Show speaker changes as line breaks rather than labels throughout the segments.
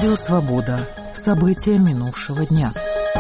Радио «Свобода». События минувшего дня.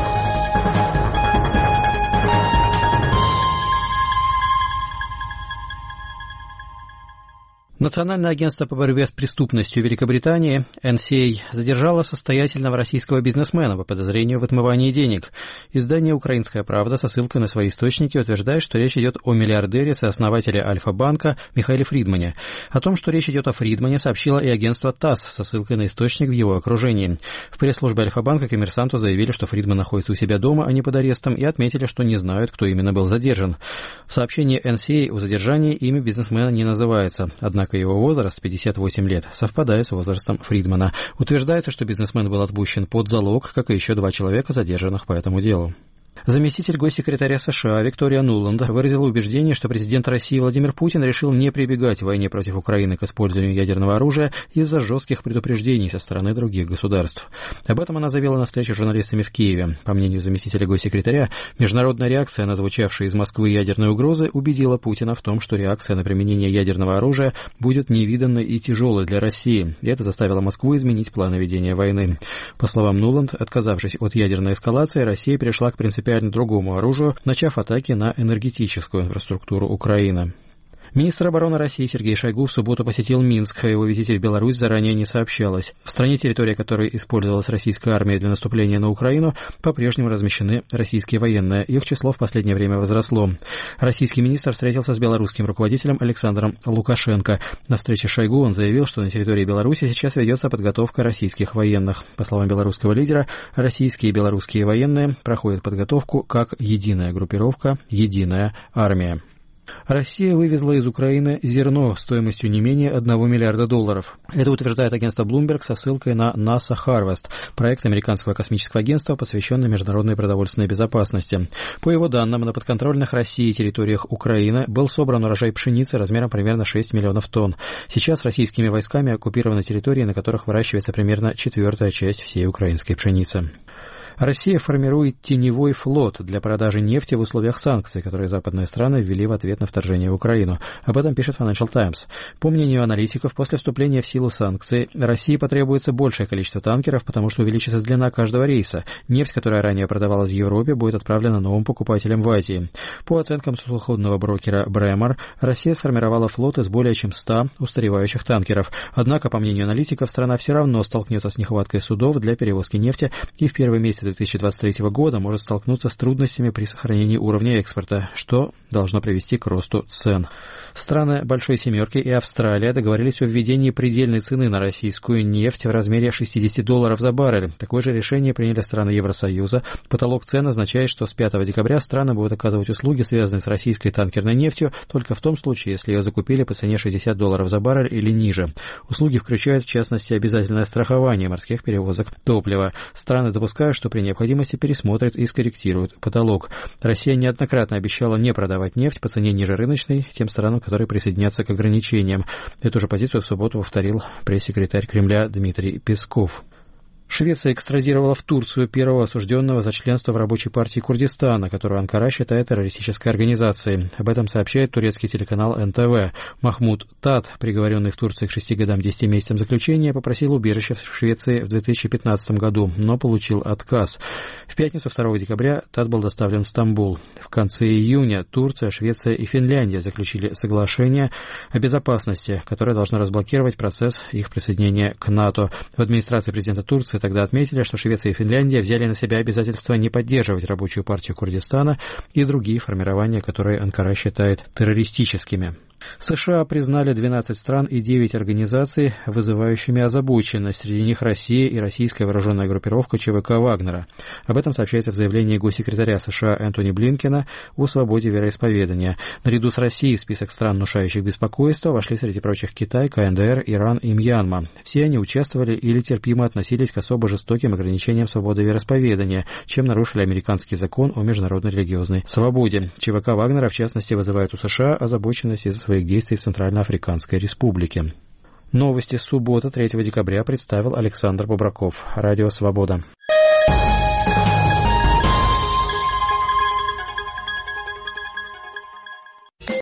Национальное агентство по борьбе с преступностью Великобритании, NCA, задержало состоятельного российского бизнесмена по подозрению в отмывании денег. Издание «Украинская правда» со ссылкой на свои источники утверждает, что речь идет о миллиардере, сооснователе Альфа-банка Михаиле Фридмане. О том, что речь идет о Фридмане, сообщило и агентство ТАСС со ссылкой на источник в его окружении. В пресс-службе Альфа-банка «Коммерсанту» заявили, что Фридман находится у себя дома, а не под арестом, и отметили, что не знают, кто именно был задержан. В сообщении NCA о задержании имя бизнесмена не называется, однако его возраст, 58 лет, совпадает с возрастом Фридмана. Утверждается, что бизнесмен был отпущен под залог, как и еще 2 человека, задержанных по этому делу. Заместитель госсекретаря США Виктория Нуланд выразила убеждение, что президент России Владимир Путин решил не прибегать в войне против Украины к использованию ядерного оружия из-за жестких предупреждений со стороны других государств. Об этом она заявила на встрече с журналистами в Киеве. По мнению заместителя госсекретаря, международная реакция на звучавшие из Москвы ядерные угрозы убедила Путина в том, что реакция на применение ядерного оружия будет невиданной и тяжелой для России, и это заставило Москву изменить планы ведения войны. По словам Нуланд, отказавшись от ядерной эскалации, Россия перешла к принципиально другому оружию, начав атаки на энергетическую инфраструктуру Украины. Министр обороны России Сергей Шойгу в субботу посетил Минск, о его визите в Беларусь заранее не сообщалось. В стране, территория которой использовалась российская армия для наступления на Украину, по-прежнему размещены российские военные. Их число в последнее время возросло. Российский министр встретился с белорусским руководителем Александром Лукашенко. На встрече с Шойгу он заявил, что на территории Беларуси сейчас ведется подготовка российских военных. По словам белорусского лидера, российские и белорусские военные проходят подготовку как единая группировка, единая армия. Россия вывезла из Украины зерно стоимостью не менее $1 миллиарда. Это утверждает агентство Bloomberg со ссылкой на NASA Harvest, проект американского космического агентства, посвященный международной продовольственной безопасности. По его данным, на подконтрольных России территориях Украины был собран урожай пшеницы размером примерно 6 миллионов тонн. Сейчас российскими войсками оккупированы территории, на которых выращивается примерно 1/4 часть всей украинской пшеницы. Россия формирует теневой флот для продажи нефти в условиях санкций, которые западные страны ввели в ответ на вторжение в Украину. Об этом пишет Financial Times. По мнению аналитиков, после вступления в силу санкций России потребуется большее количество танкеров, потому что увеличится длина каждого рейса. Нефть, которая ранее продавалась в Европе, будет отправлена новым покупателям в Азии. По оценкам судоходного брокера Bremer, Россия сформировала флот из более чем 100 устаревающих танкеров. Однако, по мнению аналитиков, страна все равно столкнется с нехваткой судов для перевозки нефти и в первый месяц 2023 года может столкнуться с трудностями при сохранении уровня экспорта, что должно привести к росту цен. Страны Большой Семерки и Австралия договорились о введении предельной цены на российскую нефть в размере $60 за баррель. Такое же решение приняли страны Евросоюза. Потолок цен означает, что с 5 декабря страны будут оказывать услуги, связанные с российской танкерной нефтью, только в том случае, если ее закупили по цене $60 за баррель или ниже. Услуги включают, в частности, обязательное страхование морских перевозок топлива. Страны допускают, что при необходимости пересмотрят и скорректируют потолок. Россия неоднократно обещала не продавать нефть по цене ниже рыночной тем странам, которые присоединятся к ограничениям. Эту же позицию в субботу повторил пресс-секретарь Кремля Дмитрий Песков. Швеция экстрадировала в Турцию первого осужденного за членство в Рабочей партии Курдистана, которую Анкара считает террористической организацией. Об этом сообщает турецкий телеканал НТВ. Махмуд Тат, приговоренный в Турции к 6 годам 10 месяцам заключения, попросил убежище в Швеции в 2015 году, но получил отказ. В пятницу 2 декабря Тат был доставлен в Стамбул. В конце июня Турция, Швеция и Финляндия заключили соглашение о безопасности, которое должно разблокировать процесс их присоединения к НАТО. В администрации президента Турции тогда отметили, что Швеция и Финляндия взяли на себя обязательство не поддерживать Рабочую партию Курдистана и другие формирования, которые Анкара считает террористическими. США признали 12 стран и 9 организаций, вызывающими озабоченность. Среди них Россия и российская вооруженная группировка ЧВК Вагнера. Об этом сообщается в заявлении госсекретаря США Энтони Блинкена о свободе вероисповедания. Наряду с Россией в список стран, внушающих беспокойство, вошли среди прочих Китай, КНДР, Иран и Мьянма. Все они участвовали или терпимо относились к особо жестоким ограничениям свободы вероисповедания, чем нарушили американский закон о международной религиозной свободе. ЧВК Вагнера, в частности, вызывает у США озабоченность из-за своих действий в Центральноафриканской Республике. Новости суббота, 3 декабря, представил Александр Бобраков. Радио «Свобода».